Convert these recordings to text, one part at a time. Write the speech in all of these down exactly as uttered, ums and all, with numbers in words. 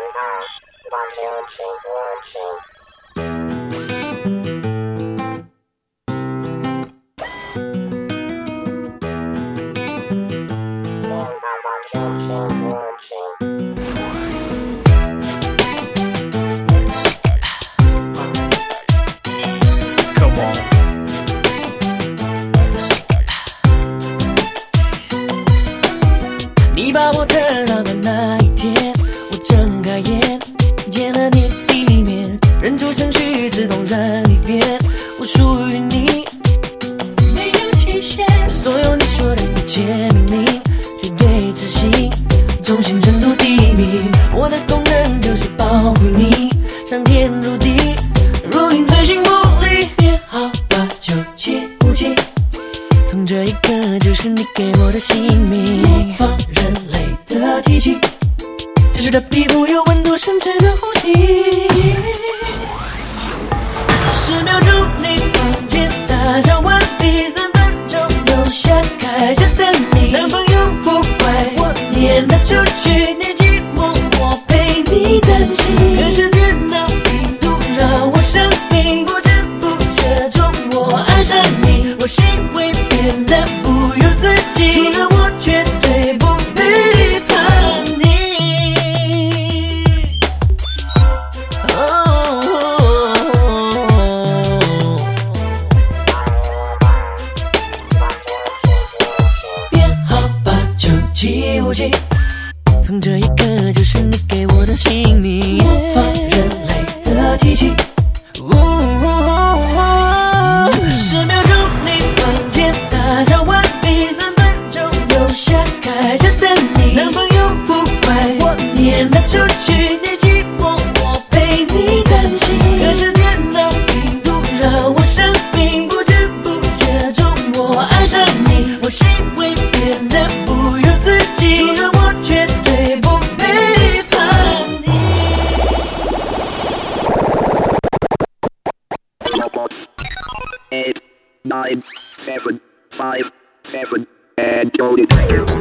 你把我等到的那一天，我睁开眼，见了你的面，人出城去自动转一遍，我属于你，没有期限。所有你说的一切命令，绝对执行，忠心程度第一名。我的功能就是保护你，上天入地，如影随形魔力。别好吧，就切不弃。从这一刻就是你给我的姓名，模仿人类的机器，真实的皮肤有温度，深沉的呼吸。十秒钟你房间打扫完毕，三分钟楼下开着等你。男朋友不怪我撵他出去，你寂寞我陪你担心。可是电脑病毒让我生病，不知不觉中我爱上你，我心会变得不由自己，除了我绝对不背叛你。哦，变好吧，就气无气。从这一刻就是你给我的姓名，模仿人类的机器。十秒钟你房间打扫完毕，三分钟楼下开着等你。男朋友不怪我撵他出去，你寂寞我陪你担心。可是电脑病毒让我生病，不知不觉中我爱上你，我心会变得不由自己，除了我绝对不背叛你。 Eight, nine, seven, five, seven, and go it.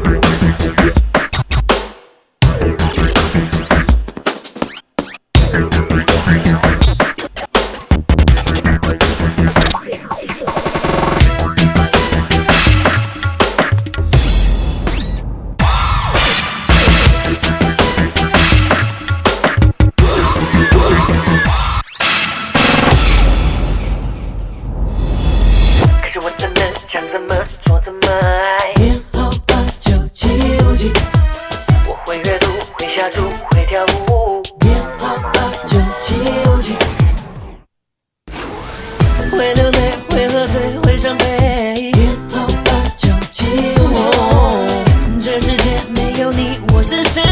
可是我真的想怎么做怎么爱，变好吧就气无气。我会阅读，会下厨，会跳舞，变好吧就气无气。会流泪，会喝醉，会伤悲，变好吧就气无气。这世界没有你，我是谁？